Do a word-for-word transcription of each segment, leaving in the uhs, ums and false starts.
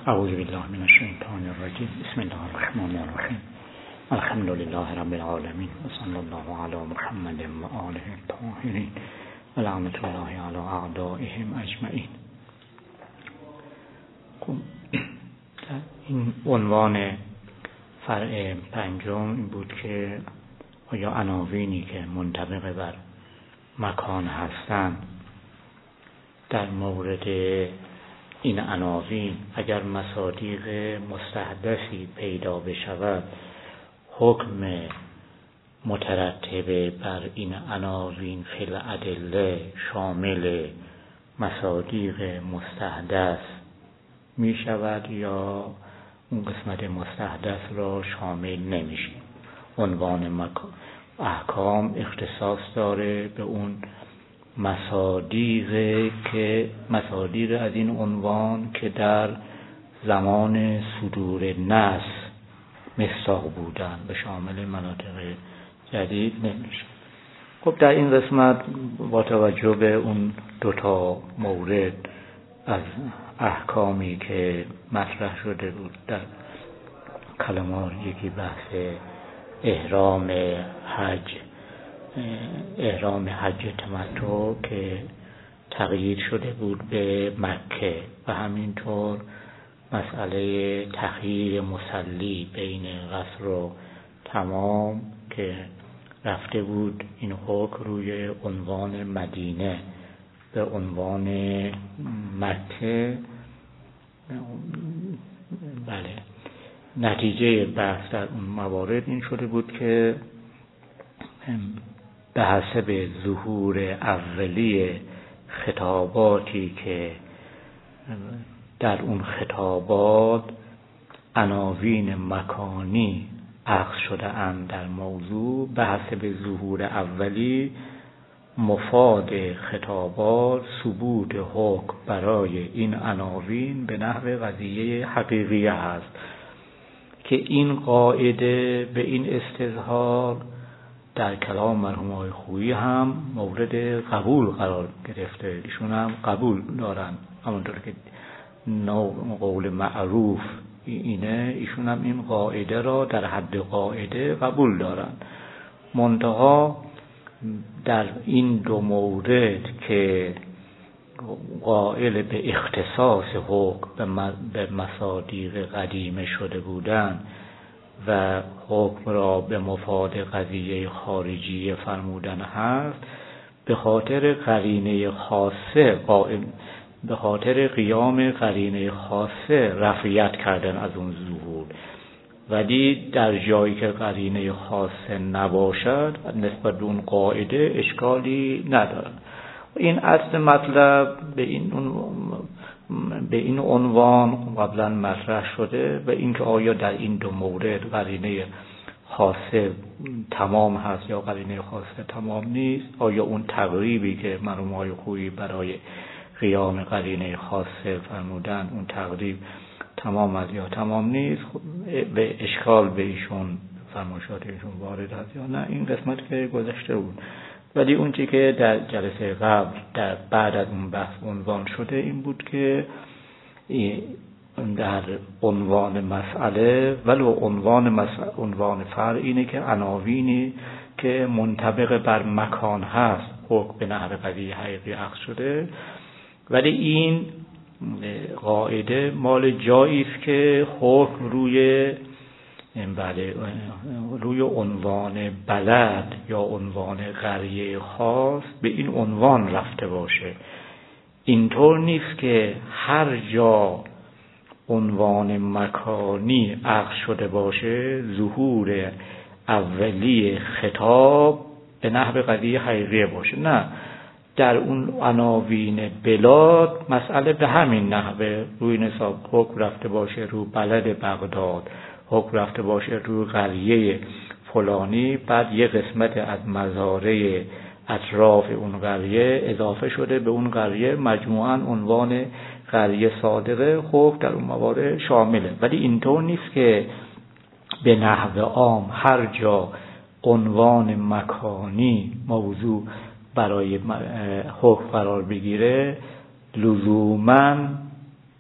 اعوذ بالله من الشیطان الرجیم. بسم الله الرحمن الرحیم. الحمد لله رب العالمین و صلی الله علی محمد و آله الطاهرین و لعنت الله علی اعدائهم اجمعین. این عنوان فرع پنجم این بود که آیا عناوینی که منطبق بر مکان هستند، در مورد این عناوین اگر مصادیق مستحدثی پیدا بشود، حکم مترتب بر این عناوین فی الادله شامل مصادیق مستحدث می شود یا اون قسمت مستحدث را شامل نمیشه. عنوان احکام اختصاص داره به اون مصادیق که مصادیق از این عنوان که در زمان صدور نص مصداق بودن، به شامل مناطق جدید نمیشه. خب در این قسمت با توجه به اون دوتا مورد از احکامی که مطرح شده بود در کلمات، یکی بحث احرام حج احرام حج تمتع که تغییر شده بود به مکه و همینطور مسئله تخییر مصلی بین قصر و تمام که رفته بود این حکم روی عنوان مدینه به عنوان مکه. بله، نتیجه بحث در اون موارد این شده بود که به حسب ظهور اولی خطاباتی که در اون خطابات عناوین مکانی اخذ شده اند در موضوع، به حسب ظهور اولی مفاد خطابات ثبوت حکم برای این عناوین به نحو قضیه حقیقیه هست که این قاعده به این استظهار در کلام مرحوم آقای خویی هم مورد قبول قرار گرفته. ایشون هم قبول دارن، همونطور که قول معروف اینه، ایشون هم این قاعده را در حد قاعده قبول دارن. منتها در این دو مورد که قائل به اختصاص حکم به مصادیق قدیمه شده بودند و حکم را به مفاد قضیه خارجی فرمودن هست، به خاطر قرینه خاصه قائم به خاطر قیام قرینه خاصه رفعیت کردن از اون ظهور، ولی در جایی که قرینه خاصه نباشد نسبت به اون قاعده اشکالی ندارد. این اصل مطلب به این به این عنوان قبلا مطرح شده و اینکه آیا در این دو مورد قرینه خاصه تمام هست یا قرینه خاصه تمام نیست، آیا اون تقریبی که مرحوم آقای خویی برای قیام قرینه خاصه فرمودن اون تقریب تمام است یا تمام نیست، به اشکال به ایشون فرمایشات ایشون وارد هست یا نه، این قسمت که گذشته بود. ولی اون چیزی که در جلسه قبل در بعد از اون بحث عنوان شده این بود که در عنوان مسئله ولو عنوان مسئله عنوان فرع اینه که عناوینی که منطبق بر مکان هست حکم به نحو قضیه حقیقی اخذ شده، ولی این قاعده مال جایی است که حکم روی بله روی عنوان بلد یا عنوان قریه خاص به این عنوان رفته باشه. اینطور نیست که هر جا عنوان مکانی اخذ شده باشه ظهور اولی خطاب به نحو قضیه حقیقی باشه. نه، در اون عناوین بلاد مسئله به همین نحوه روی نصاب حکم رفته باشه رو بلد بغداد، حکم رفته باشه رو قریه فلانی، بعد یه قسمت از مزارع اطراف اون قریه اضافه شده به اون قریه، مجموعاً عنوان قریه صادقه، حکم در اون موارد شامله. ولی اینطور نیست که به نحو عام هر جا عنوان مکانی موضوع برای حکم قرار بگیره لزوماً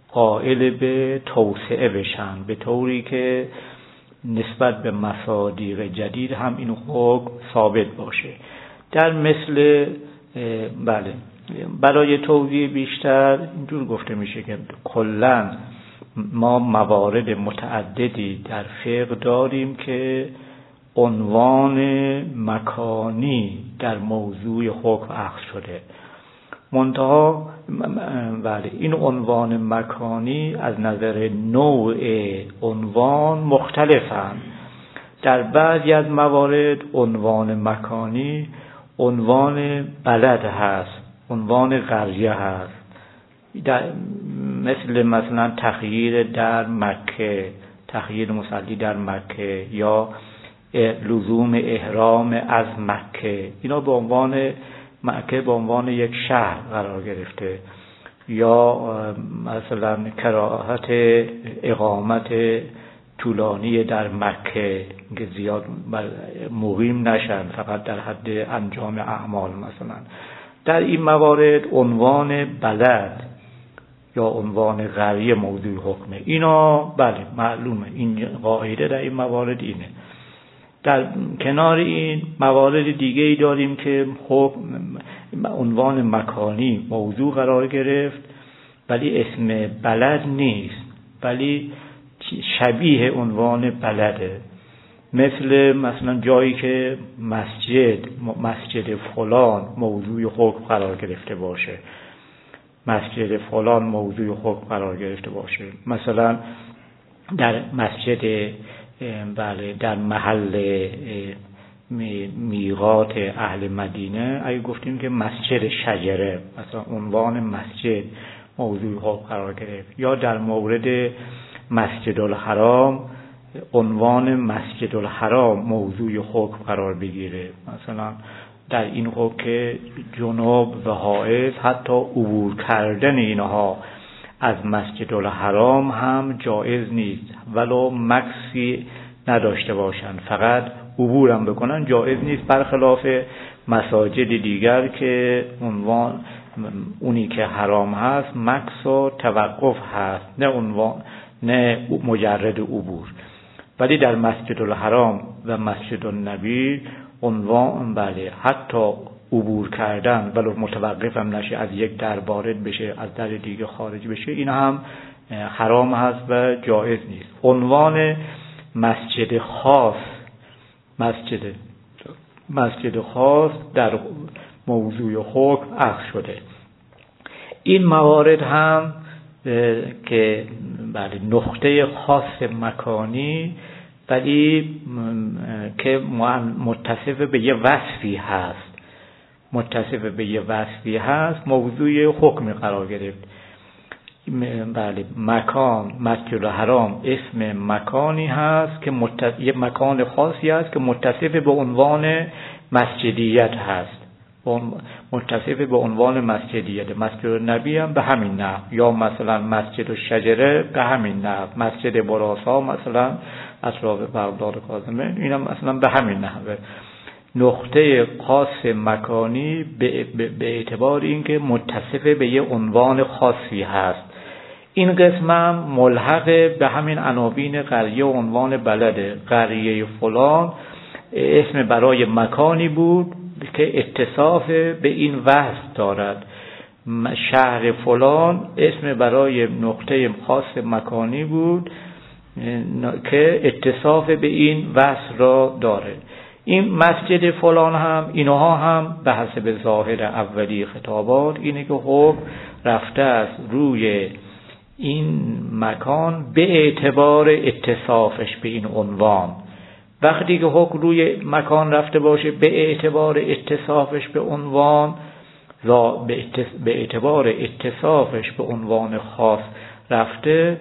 قائل به توسعه بشن، به طوری که نسبت به مصادیق جدید هم این حکم ثابت باشه. در مثل بله برای توضیح بیشتر اینجور گفته میشه که کلاً ما موارد متعددی در فقه داریم که عنوان مکانی در موضوع حکم اخذ شده. منتها بله این عنوان مکانی از نظر نوع عنوان مختلفند. در بعضی از موارد عنوان مکانی عنوان بلد هست، عنوان قریه هست، در مثل مثلا تخییر در مکه، تخییر مصلی در مکه یا لزوم احرام از مکه، اینا به عنوان مکه به عنوان یک شهر قرار گرفته، یا مثلا کراهت اقامت طولانی در مکه که زیاد مقیم نشن، فقط در حد انجام اعمال. مثلا در این موارد عنوان بلد یا عنوان قریه موضوع حکمه. اینا بله معلومه، این قاعده در این موارد اینه. در کنار این موارد دیگه ای داریم که حکم عنوان مکانی موضوع قرار گرفت ولی اسم بلد نیست، ولی شبیه عنوان بلده. مثل مثلا جایی که مسجد مسجد فلان موضوع حکم قرار گرفته باشه، مسجد فلان موضوع حکم قرار گرفته باشه. مثلا در مسجد بله در محل میقات اهل مدینه اگه گفتیم که مسجد شجره، مثلا عنوان مسجد موضوع حکم قرار گرفت، یا در مورد مسجد الحرام عنوان مسجد الحرام موضوع حکم قرار بگیره. مثلا در این حکم که جنوب و حائض حتی عبور کردن اینها از مسجد الحرام هم جایز نیست، ولو مکسی نداشته باشن، فقط عبور هم بکنن جایز نیست، برخلاف مساجد دیگر که عنوان اونی که حرام هست مکس و توقف هست، نه عنوان نه مجرد عبور. ولی در مسجد الحرام و مسجد النبی عنوان بله حتی عبور کردن ولو متوقف هم نشه، از یک در وارد بشه از در دیگه خارج بشه، این هم حرام هست و جایز نیست. عنوان مسجد خاص مسجد مسجد خاص در موضوع حکم اخذ شده. این موارد هم که بله نقطه خاص مکانی ولی که متصف به یه وصفی هست متصف به یه وصفی هست موضوع حکم قرار گرفت. بله مکان مسجد الحرام اسم مکانی هست که متصف یه مکان خاصی هست که متصف به عنوان مسجدیت هست، متصف به عنوان مسجدیت. مسجد النبی هم به همین نحو، یا مثلا مسجد الشجره به همین نحو، مسجد براسا مثلا اطراف بغداد کاظمه، اینم مثلا به همین نحو. نقطه خاص مکانی به, به اعتبار اینکه متصف به یه عنوان خاصی هست. این قسم هم ملحق به همین عناوین قریه و عنوان بلده. قریه فلان اسم برای مکانی بود که اتصاف به این وصف دارد. شهر فلان اسم برای نقطه خاص مکانی بود که اتصاف به این وصف را داره. این مسجد فلان هم اینها هم به حسب ظاهر اولی خطابات اینه که حکم رفته است روی این مکان به اعتبار اتصافش به این عنوان. وقتی که حکم روی مکان رفته باشه به اعتبار اتصافش به عنوان و به اعتبار اتصافش به عنوان خاص رفته،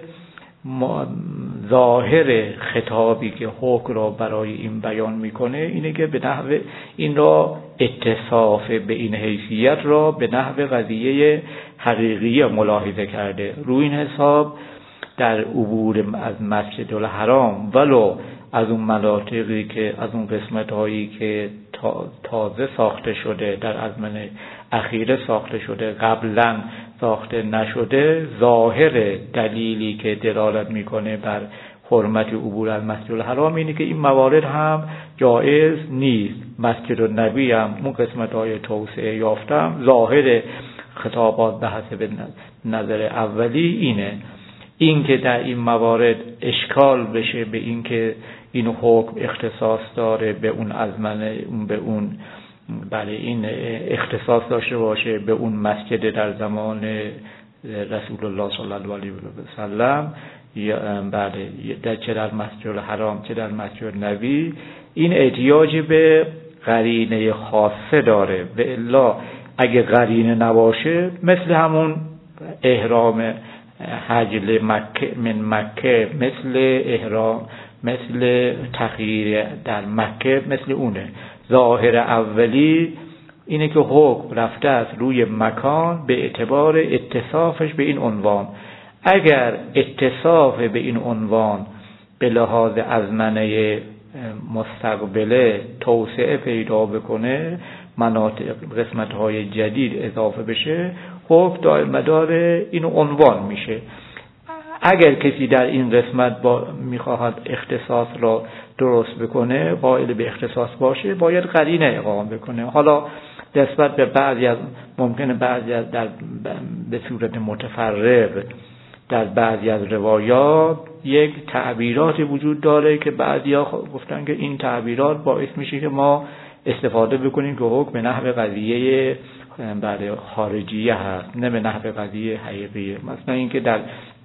ظاهر خطابی که حکم را برای این بیان میکنه اینه که به نحو این را اتصاف به این حیثیت را به نحو قضیه حقیقی ملاحظه کرده. روی این حساب در عبور از مسجد الحرام ولو از اون مناطقی که از اون قسمت هایی که تازه ساخته شده در ازمنه اخیره ساخته شده قبلا ساخته نشده، ظاهر دلیلی که دلالت میکنه بر حرمت عبور از مسجد الحرام اینه که این موارد هم جایز نیست. مسجد النبی هم اون قسمت‌های توسعه یافتم، ظاهر خطابات به حسب نظر اولی اینه. این که در این موارد اشکال بشه به این که این حکم اختصاص داره به اون ازمنه، به اون بله این اختصاص داشته باشه به اون مسجد در زمان رسول الله صلی الله علیه و سلم، یا بله در چه در مسجد الحرام چه در مسجد نبی، این احتیاج به قرینه خاصه داره. و الا اگه قرینه نباشه مثل همون احرام حج مکه من مکه، مثل احرام مثل تغییر در مکه مثل اونه. ظاهر اولی اینه که حکم رفته است روی مکان به اعتبار اتصافش به این عنوان. اگر اتصاف به این عنوان به لحاظ ازمنه مستقبله توسعه پیدا بکنه، مناطق قسمت‌های جدید اضافه بشه، حکم دائم مدار این عنوان میشه. اگر کسی در این قسمت با میخواهد اختصاص را درست بکنه، قائل به اختصاص باشه، باید قرینه اقامه بکنه. حالا نسبت به بعضی از ممکنه بعضی از در به صورت متفرق در بعضی از روایات یک تعبیرات وجود داره که بعضیا گفتن که این تعبیرات باعث میشه که ما استفاده بکنیم که حکم به نحو قضیه برای خارجیه هست، نه به نحو قضیه حقیقیه. مثلا اینکه در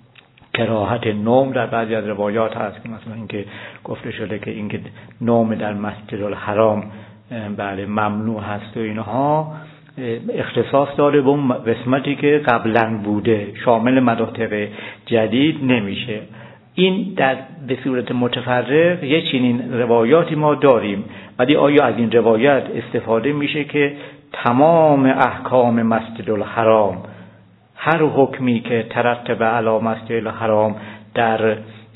کراهت نوم در بعضی از روایات هست که مثلا اینکه گفته شده که اینکه نوم در مسجد الحرام بله ممنوع هست و اینها اختصاص داره به اون قسمتی که قبلا بوده، شامل مناطق جدید نمیشه. این در به صورت متفرق یه چنین روایاتی ما داریم، ولی آیا از این روایت استفاده میشه که تمام احکام مسجد الحرام، هر حکمی که ترتب علی مسجد الحرام در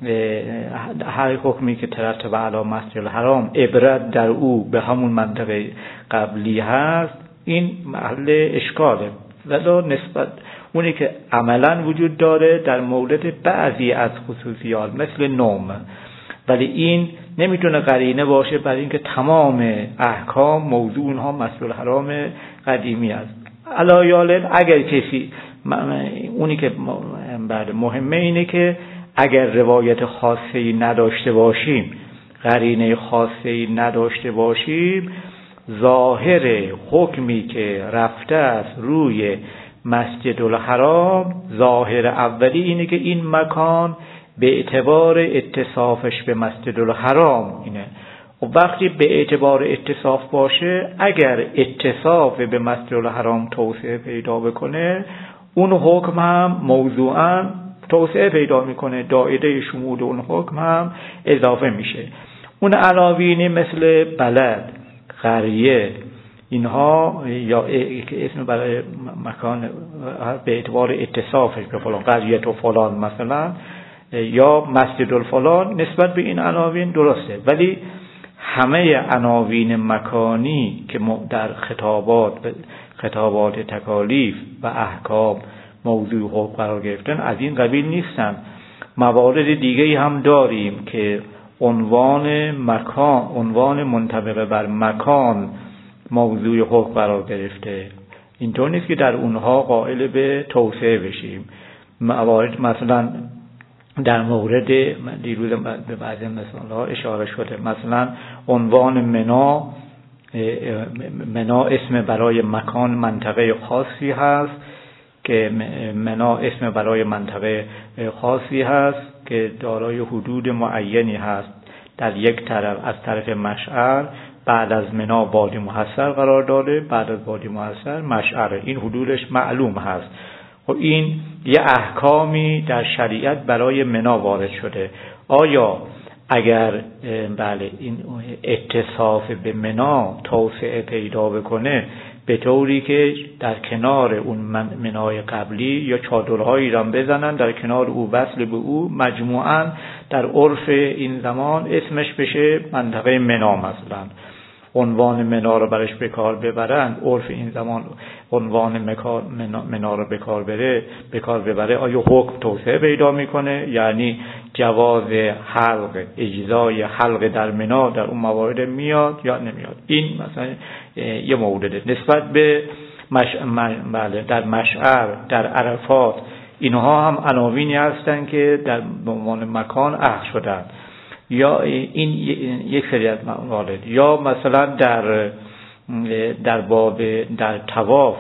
هر حکمی که ترتب علی مسجد الحرام عبرت در او به همون منطقه قبلی هست، این محل اشکاله. ولی نسبت اونی که عملا وجود داره در مورد بعضی از خصوصیات مثل نوم، ولی این نمیتونه قرینه باشه برای اینکه تمام احکام موضوع اونها مسجد الحرام قدیمی است. علایالن اگر کسی اونی که بعد مهمه اینه که اگر روایت خاصی نداشته باشیم، قرینه خاصی نداشته باشیم، ظاهر حکمی که رفته است روی مسجد الحرام، ظاهر اولی اینه که این مکان به اعتبار اتصافش به مسجد الحرام اینه. و وقتی به اعتبار اتصاف باشه، اگر اتصاف به مسجد الحرام توسعه پیدا بکنه، اون حکم هم موضوعاً توسعه پیدا میکنه، دایره شمول اون حکم هم اضافه میشه. اون عناوینی مثل بلد، قریه، اینها یا اسم برای مکان به اعتبار اتصافش به فلان قریه و فلان مثلا، یا مسجد الفلان، نسبت به این عناوین درسته، ولی همه عناوین مکانی که در خطابات خطابات تکالیف و احکام موضوع حکم قرار گرفتن از این قبیل نیستن. موارد دیگه‌ای هم داریم که عنوان مکان، عنوان منطبق بر مکان موضوع حکم قرار گرفته. اینطور نیست که در اونها قائل به توسعه بشیم. موارد مثلا در مورد دیروز به بعضی مثال‌ها اشاره شده، مثلا عنوان منا، منا اسم برای مکان منطقه خاصی هست که منا اسم برای منطقه خاصی هست که دارای حدود معینی هست. در یک طرف از طرف مشعر، بعد از منا وادی محصر قرار داره، بعد از وادی محصر مشعر، این حدودش معلوم هست. و این یه احکامی در شریعت برای منا وارد شده. آیا اگر بله این اتصاف به منا توسعه پیدا بکنه به طوری که در کنار اون منای قبلی یا چادرهایی را بزنن در کنار او وصل به او، مجموعاً در عرف این زمان اسمش بشه منطقه منا مثلا، عنوان منا رو برش به کار ببرند، عرف این زمان عنوان مکار منا رو به کار بره به کار ببره، آیا حکم توسعه پیدا میکنه؟ یعنی جواز حلق، اجزای حلق در منا در اون موارد میاد یا نمیاد؟ این مثلا یه مورده. نسبت به مش... بله در مشعر، در عرفات، اینها هم عناوینی هستن که در عنوان مکان اخذ شدن، یا این یک سری از موارد. یا مثلا در در باب در طواف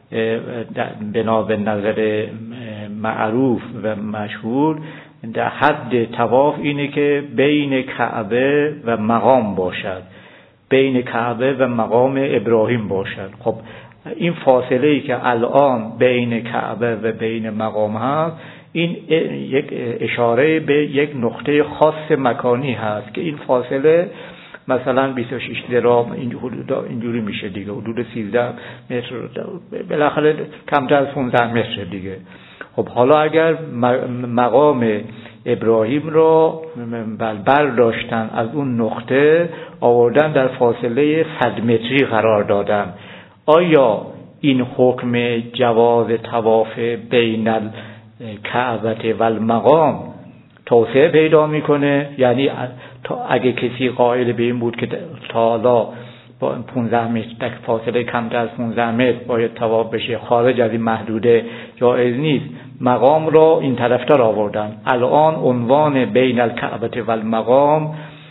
بنا به نظر معروف و مشهور در حد طواف اینه که بین کعبه و مقام باشد، بین کعبه و مقام ابراهیم باشد. خب این فاصله ای که الان بین کعبه و بین مقام هست، این یک اشاره به یک نقطه خاص مکانی هست که این فاصله مثلا بیست و شش درام اینجوری میشه دیگه، حدود سیزده متر، بالاخره کمتر از پانزده متر دیگه. خب حالا اگر مقام ابراهیم رو برداشتن از اون نقطه آوردن در فاصله صد متری قرار دادن، آیا این حکم جواز طواف بین الکعبه و المقام توسعه پیدا میکنه؟ یعنی اگه کسی قائل به این بود که تا حالا با پانزده متر در فاصله کمتر از پانزده متر باید طواف بشه، خارج از این محدوده جایز نیست، مقام را این طرفتر آوردن، الان عنوان بین الکعبه و المقام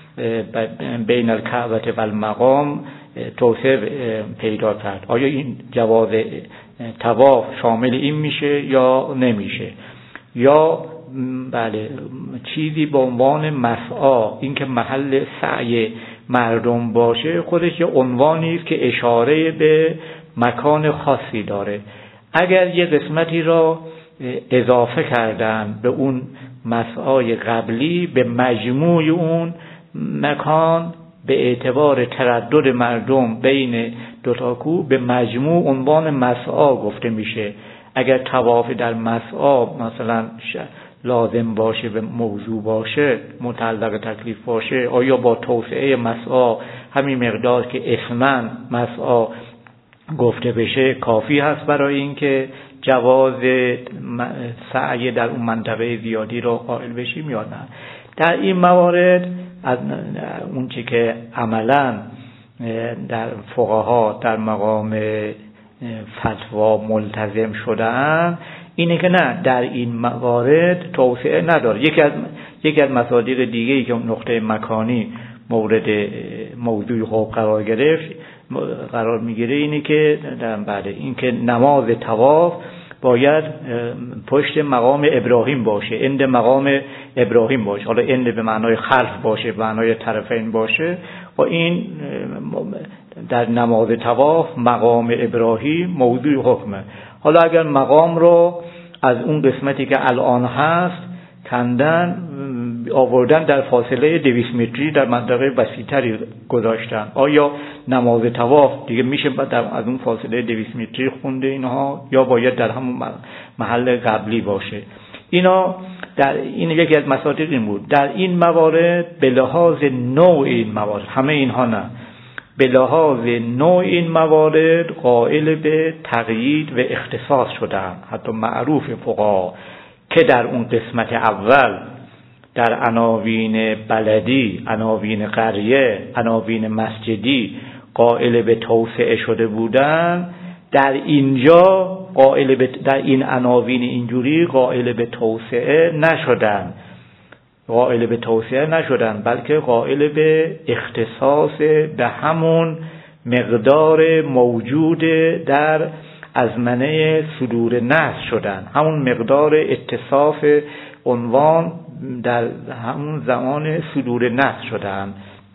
بین الکعبه و المقام توسعه پیدا کرد. آیا این جواز طواف شامل این میشه یا نمیشه؟ یا بله چیزی به عنوان مسعی، این که محل سعی مردم باشه، خودش یه عنوانی است که اشاره به مکان خاصی داره. اگر یه قسمتی را اضافه کردن به اون مسعی قبلی، به مجموع اون مکان به اعتبار تردد مردم بین دو تا کوه به مجموع عنوان مسعی گفته میشه. اگر طواف در مسعی مثلا لازم باشه، به موضوع باشه، متعلق تکلیف باشه، آیا با توسعه مسعی همین مقدار که اسماً مسعی گفته بشه کافی هست برای اینکه جواز سعی در اون منطقه زیادی رو قائل بشیم یا نه؟ در این موارد از اون چی که عملاً در فقها در مقام فتوا ملتزم شدن اینه که نه، در این موارد توسعه نداره. یکی از یکی از مصادیق دیگه‌ای که نقطه مکانی مورد موضوع خوب قرار گرفت قرار میگیره اینه که در بعد اینکه نماز طواف باید پشت مقام ابراهیم باشه، عند مقام ابراهیم باشه. حالا عند به معنای خلف باشه، به معنای طرفین باشه، و این در نماز طواف مقام ابراهیم موضوع حکمه. حالا اگر مقام رو از اون قسمتی که الان هست کندن آوردن در فاصله دویست متری در منطقه وسیع‌تری گذاشتن، آیا نماز طواف دیگه میشه در از اون فاصله دویست متری خونده اینها، یا باید در همون محل قبلی باشه؟ اینا در این یکی از مصادیق این بود. در این موارد به لحاظ نوع این موارد، همه اینها نه، به لحاظ نوع این موارد قائل به تقیید و اختصاص شدن. حتی معروف فقها که در اون قسمت اول در عناوین بلدی، عناوین قریه، عناوین مسجدی قائل به توسعه شده بودن، در اینجا قائل به در این عناوین اینجوری قائل به توسعه نشدن قائل به توسعه نشدن بلکه قائل به اختصاص به همون مقدار موجود در ازمنه صدور نص شدن، همون مقدار اتصاف عنوان در همون زمان صدور نص شدن.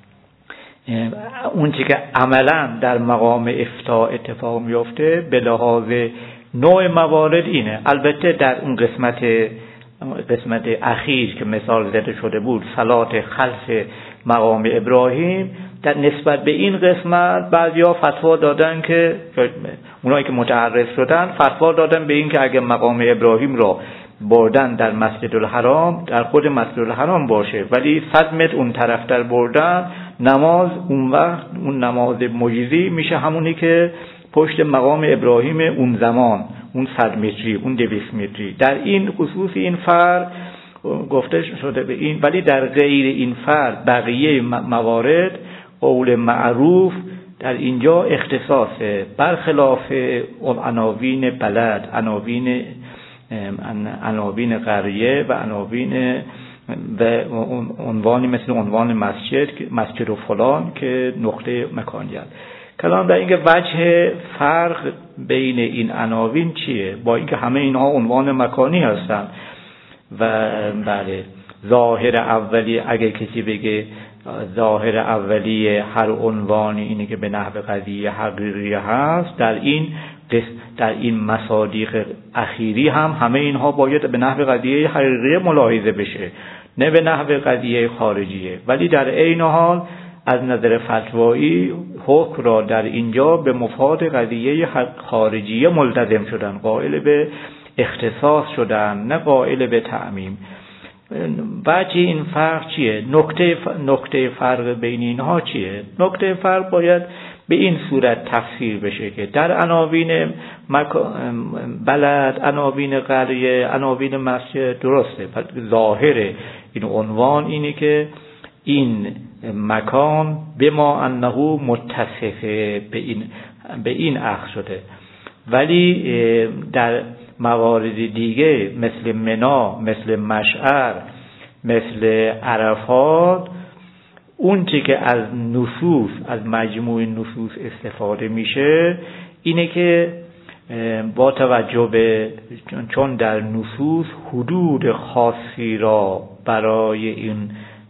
اون چی که عملا در مقام افتاء اتفاق میفته به لحاظ نوع موارد اینه. البته در اون قسمت قسمت اخیر که مثال زده شده بود، صلات خلف مقام ابراهیم، در نسبت به این قسمت بعضیا فتوا دادن که اونایی که متعرض شدن فتوا دادن به این که اگه مقام ابراهیم را بردن در مسجد الحرام در خود مسجد الحرام باشه، ولی صد متر اون طرف در بردن نماز اون وقت اون نماز مجزی میشه همونی که پشت مقام ابراهیم اون زمان، اون صد متری، اون دویست متری. در این خصوص این فرق گفته شده به این، ولی در غیر این فرق بقیه موارد قول معروف در اینجا اختصاصه، برخلاف عناوین بلد، عناوین عناوین قریه و عناوین و عنوانی مثل عنوان مسجد مسجد و فلان که نقطه مکانیت. کلام در اینکه وجه فرق بین این عناوین چیه، با اینکه همه اینها عنوان مکانی هستن و بله ظاهر اولی، اگه کسی بگه ظاهر اولی هر عنوانی اینه که به نحو قضیه حقیقی هست، در این در این مصادیق اخیری هم همه اینها باید به نحو قضیه حقیقی ملاحظه بشه، نه به نحو قضیه خارجیه. ولی در عین حال از نظر فتوایی حکم را در اینجا به مفاد قضیه خارجیه ملتزم شدن، قائل به اختصاص شدن، نه قائل به تعمیم. وجه این فرق چیه؟ نکته نکته فرق بین اینها چیه؟ نکته فرق باید به این صورت تفسیر بشه که در عناوین بلد، عناوین قریه، عناوین مسجد درسته، ظاهر این عنوان اینه که این مکان به ما انه متصفه به این به این اخذ شده، ولی در موارد دیگه مثل منا، مثل مشعر، مثل عرفات، اون چی که از نصوص، از مجموع نصوص استفاده میشه اینه که با توجه به چون در نصوص حدود خاصی را برای این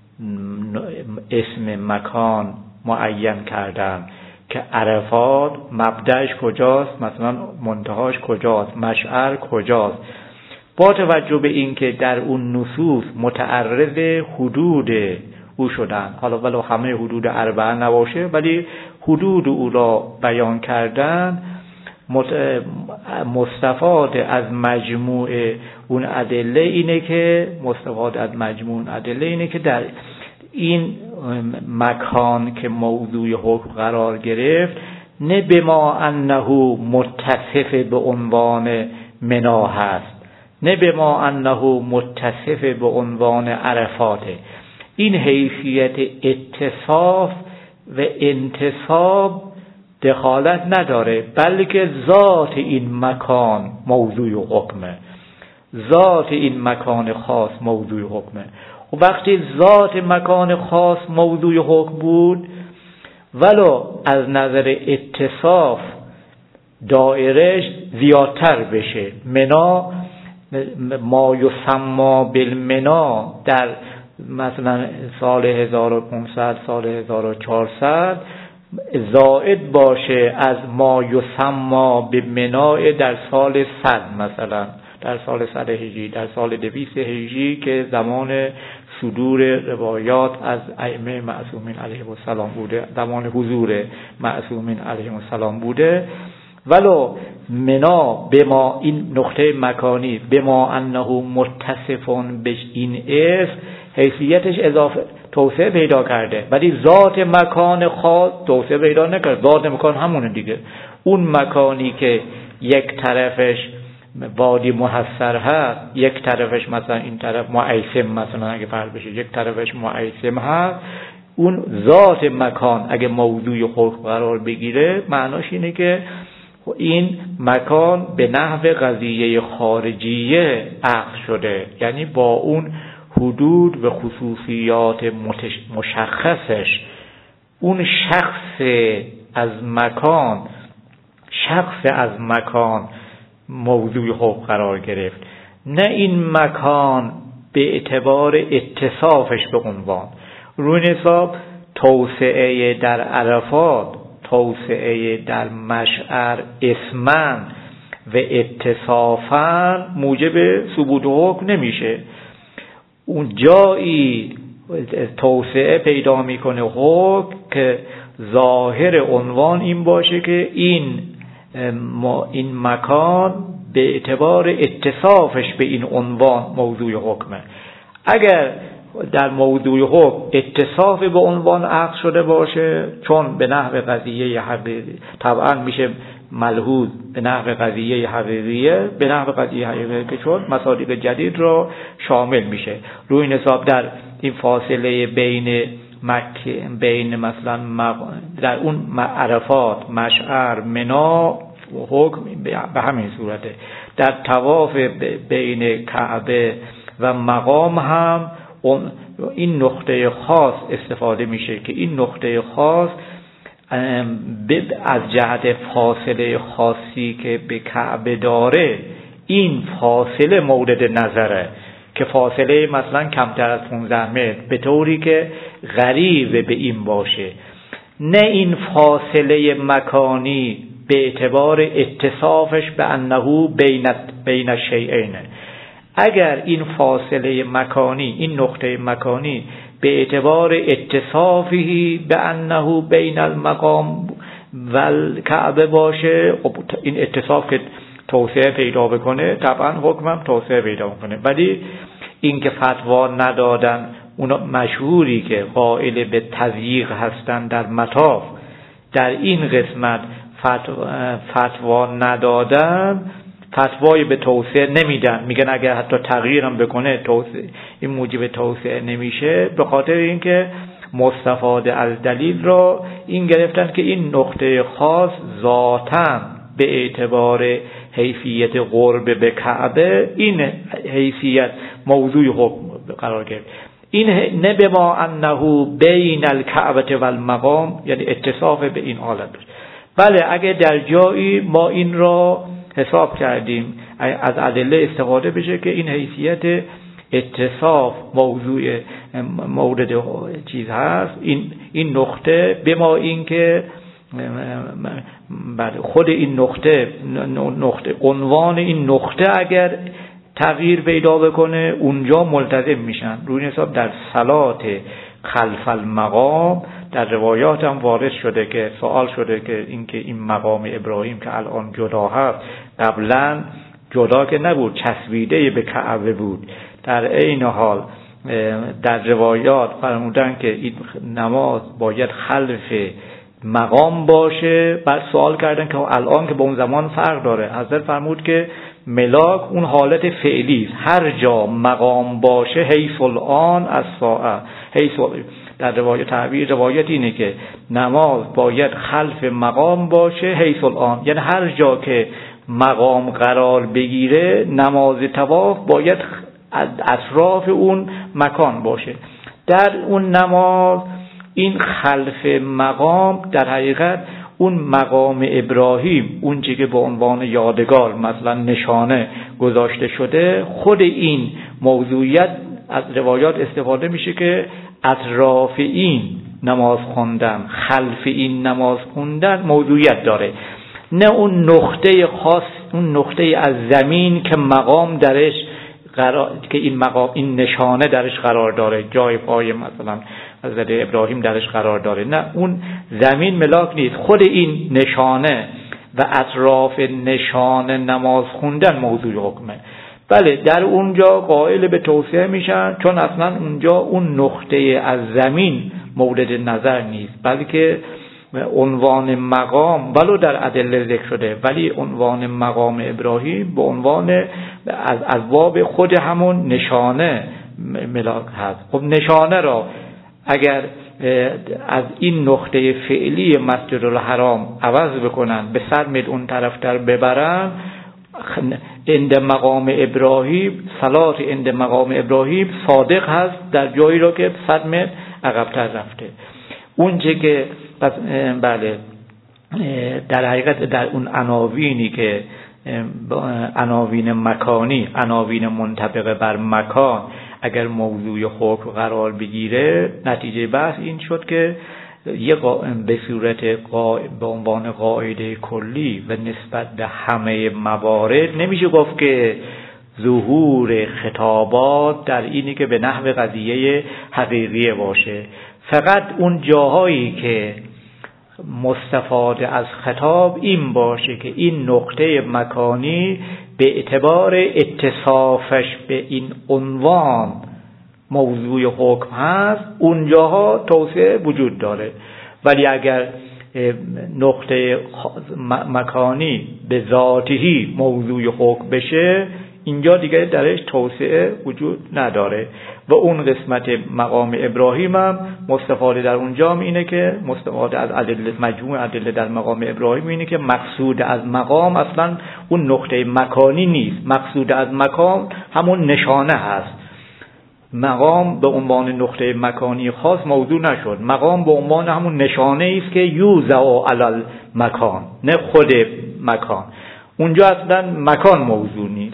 اسم مکان معین کردن که عرفات مبدأش کجاست، مثلا منتهاش کجاست، مشعر کجاست، با توجه به این که در اون نصوص متعرض حدود او شدن، حالا ولو همه حدود اربعه نباشه ولی حدود او را بیان کردن، مستفاد از مجموع اون ادله اینه که مستفاد از مجموع ادله اینه که در این مکان که موضوع حکم قرار گرفت نه به ما انه متصف به عنوان منا هست، نه به ما انه متصف به عنوان عرفاته. این حیثیت اتصاف و انتصاب دخالت نداره، بلکه ذات این مکان موضوع حکمه، ذات این مکان خاص موضوع حکمه. و وقتی ذات مکان خاص موضوع حکم بود، ولو از نظر اتصاف دایرش زیادتر بشه، منا ما یسمى بالمنا در مثلا سال هزار و پانصد، سال هزار و چهارصد زائد باشه از ما یسمى بالمنا در سال صد، مثلا در سال صد هجری، در سال دویست هجری که زمان صدور روایات از ائمه معصومین علیهم السلام بوده، زمان حضور معصومین علیهم السلام بوده. ولو منا به ما این نقطه مکانی به ما انه متصفون به این اسم حیثیتش اضافه توسعه پیدا کرده، ولی ذات مکان خاص توسعه پیدا نکرد. ذات مکان همونه دیگه، اون مکانی که یک طرفش وادی محصر هست، یک طرفش مثلا این طرف معیسم، مثلا اگه فرض بشه یک طرفش معیسم هست، اون ذات مکان اگه موضوع حکم قرار بگیره معناش اینه که این مکان به نحو قضیه خارجیه اخذ شده، یعنی با اون حدود و خصوصیات مشخصش اون شخص از مکان شخص از مکان موضوع حکم قرار گرفت، نه این مکان به اعتبار اتصافش به عنوان. روی حساب توسعه در عرفات، توسعه در مشعر اسمن و اتصافا موجب ثبوت حکم نمیشه. اون جایی توسعه پیدا میکنه حکم که ظاهر عنوان این باشه که این ما این مکان به اعتبار اتصافش به این عنوان موضوع حکمه. اگر در موضوع حکم اتصاف به عنوان عقد شده باشه، چون به نحو قضیه حقیقی طبعا میشه ملحوظ به نحو قضیه حقیقیه، به نحو قضیه حقیقیه که چون مصادیق جدید رو شامل میشه. روی این حساب در این فاصله بین مکه، بین مثلا در اون عرفات، مشعر، منا، حکم به همین صورته. در طواف بین کعبه و مقام هم این نقطه خاص استفاده میشه که این نقطه خاص از جهت فاصله خاصی که به کعبه داره، این فاصله مورد نظره که فاصله مثلا کمتر از پانزده متر، به طوری که غریب به این باشه، نه این فاصله مکانی به اعتبار اتصافش به انه بین بین الشیئین. اگر این فاصله مکانی، این نقطه مکانی به اعتبار اتصافی به انه بین المقام و الکعبه باشه، این اتصاف که توسعه پیدا بکنه طبعا حکمم توسعه پیدا بکنه. ولی این که فتوا ندادن، اونا مشهوری که قائل به تضییق هستن در مطاف، در این قسمت فتوا, فتوا ندادن، فتوایی به توسعه نمیدن، میگن اگر حتی تغییرم بکنه توسعه این موجب توسعه نمیشه، به خاطر اینکه مستفاده از دلیل را این گرفتن که این نقطه خاص ذاتاً به اعتبار حیثیت قرب به کعبه این حیثیت موضوع حکم قرار گرفت. این نه به ما انه بین الکعبه و المقام، یعنی اتصاف به این حالت. بله اگه در جایی ما این را حساب کردیم از ادله استفاده بشه که این حیثیت اتصاف موضوع مورد چیز هست، این این نقطه به ما این که خود این نقطه نقطه عنوان این نقطه اگر تغییر پیدا بکنه اونجا ملتزم میشن. روی حساب در صلات خلف المقام در روایات هم وارد شده که سوال شده که اینکه این مقام ابراهیم که الان جدا هست قبلا جدا که نبود، چسبیده به کعبه بود. در این حال در روایات فرمودن که این نماز باید خلف مقام باشه. بعد سوال کردن که الان که با اون زمان فرق داره، حضرت فرمود که ملاک اون حالت فعلی هر جا مقام باشه حیث الان از ساعه حیث. در روایت تعبیر روایت اینه که نماز باید خلف مقام باشه حیث الان، یعنی هر جا که مقام قرار بگیره نماز طواف باید اطراف اون مکان باشه. در اون نماز این خلف مقام در حقیقت اون مقام ابراهیم، اون چیزی که به عنوان یادگار مثلا نشانه گذاشته شده، خود این موضوعیت از روایات استفاده میشه که اطراف این نماز خوندن، خلف این نماز خوندن موضوعیت داره، نه اون نقطه خاص، اون نقطه از زمین که مقام درش قرار، که این مقام این نشانه درش قرار داره، جای پای مثلا حضرت ابراهیم درش قرار داره، نه اون زمین ملاک نیست، خود این نشانه و اطراف نشانه نماز خوندن موضوع حکمه. بله در اونجا قائل به توسعه میشن، چون اصلا اونجا اون نقطه از زمین مورد نظر نیست، بلکه عنوان مقام ولو در ادله ذکر شده، ولی عنوان مقام ابراهیم به عنوان از از باب خود همون نشانه ملاک هست. خب نشانه را اگر از این نقطه فعلی مسجد الحرام عوض بکنن، به صد متر اون طرفتر ببرن، عند مقام ابراهیم صلات عند مقام ابراهیم صادق هست در جایی را که صد متر عقب‌تر رفته. اون چه که بله در حقیقت در اون عناوینی که عناوین مکانی، عناوین منطبق بر مکان اگر موضوع حکم قرار بگیره، نتیجه بحث این شد که یه به صورت به عنوان قاعده کلی و نسبت به همه موارد نمیشه گفت که ظهور خطابات در اینی که به نحو قضیه حقیقیه باشه. فقط اون جاهایی که مستفاده از خطاب این باشه که این نقطه مکانی به اعتبار اتصافش به این عنوان موضوع حکم هست اونجاها توسعه وجود داره. ولی اگر نقطه مکانی به ذاتهی موضوع حکم بشه اینجا دیگه درش توسعه وجود نداره. و اون قسمت مقام ابراهیم هم مستفاده در اونجا اینه که مستفاده از ادله، مجموع ادله در مقام ابراهیم اینه که مقصود از مقام اصلا اون نقطه مکانی نیست، مقصود از مقام همون نشانه هست. مقام به عنوان نقطه مکانی خاص موضوع نشد، مقام به عنوان همون نشانه است که یوزع علی المکان، نه خود مکان. اونجا اصلا مکان موضوع نیست.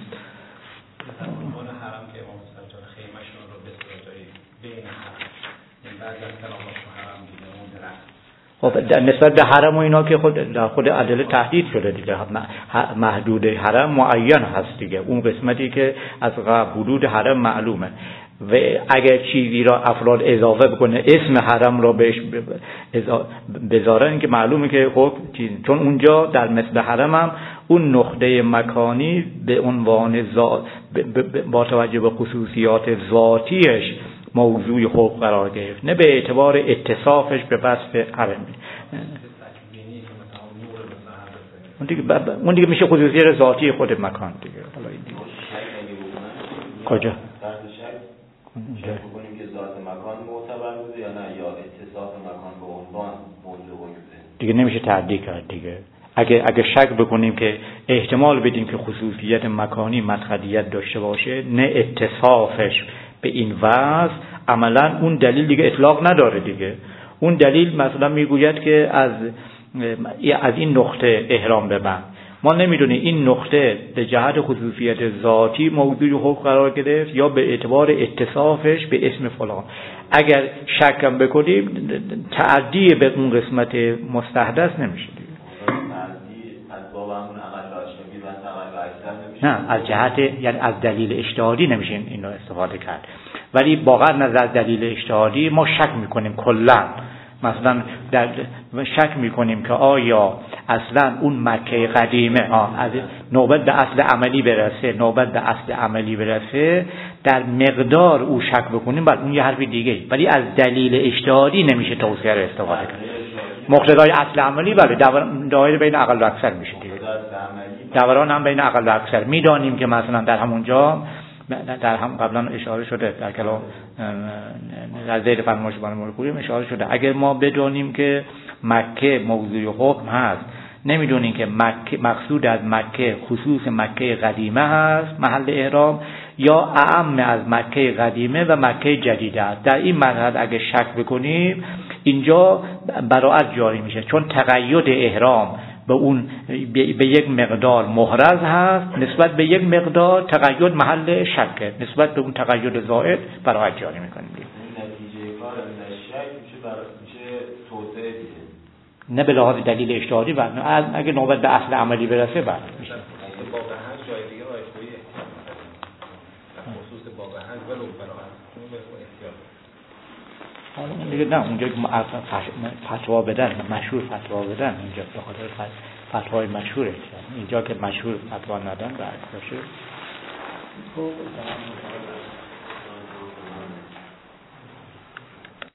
خب در نسبت به حرم و اینا که خود در خود ادله تهدید شده دیگه، محدود حرم معین هست دیگه، اون قسمتی که از حدود حرم معلومه و اگر چیزی را افراد اضافه بکنه اسم حرم را بهش بذارن که معلومه که خب چیز، چون اونجا در مثل حرم هم اون نقطه مکانی به عنوان ذات با توجه به خصوصیات ذاتیش موضوع حکم قرار گرفت، نه به اعتبار اتصافش به وصف حرم. اون دیگه اون دیگه میشه خصوصیت ذاتی خود مکان دیگه. حالا این دیگه کجا بکنیم که ذات مکان معتبر بوده یا نه، یا اتصاف مکان به عنوان موضوع بوده؟ دیگه نمیشه تعدیل کرد دیگه. اگه اگه شک بکنیم که احتمال بدیم که خصوصیت مکانی مسخدیت داشته باشه، نه اتصافش به این وضع، عملا اون دلیل دیگه اطلاق نداره دیگه. اون دلیل مثلا میگوید که از از این نقطه احرام ببند، ما نمیدونیم این نقطه به جهت خصوصیت ذاتی موضوع حکم قرار گرفت یا به اعتبار اتصافش به اسم فلان. اگر شکم بکنیم تعدی به اون قسمت مستحدث نمیشه دیگه. نه از جهت یعنی از دلیل اجتهادی نمیشه اینو استفاده کرد، ولی واقعا از دلیل اجتهادی ما شک میکنیم کلا، مثلا در شک میکنیم که آیا اصلا اون مکه قدیمه از نوبت به اصل عملی برسه، نوبت به اصل عملی برسه در مقدار او شک بکنیم، بعد اون یه حرف دیگه، ولی از دلیل اجتهادی نمیشه توصیه رو استفاده کرد. مقتضای اصل عملی بله دایره بین اقل و اکثر میشه دیگه، دوران هم بین اقل و اکثر. میدانیم که مثلا در همونجا در هم قبلا اشاره شده در کلام در ذیل فرمایش بان ملکوری اشاره شده، اگر ما بدونیم که مکه موضوع حکم هست، نمیدونیم که مکه مقصود از مکه خصوص مکه قدیمه هست محل احرام یا اعم از مکه قدیمه و مکه جدیده است، در این مرحله اگه شک بکنیم اینجا براءت جاری میشه، چون تقید احرام به اون به یک مقدار محرز هست، نسبت به یک مقدار تقید محل شکه، نسبت به اون تقید زائد براءت جاری میکنیم. این نتیجه کار نشک میشه برای میشه توسعه دیگه، نه به لحاظ دلیل اجتهادی و اگه نوبت به اصل عملی برسه بعد میشه. باب هنج جای دیگه آیتویی خصوص باب هنج ولو براءت حالا دیگه نه اونجا که فتوا بدن مشهور فتوا بدن اینجا به خاطر فتوای مشهوره، اینجا که مشهور فتوا ندن بعد باشه.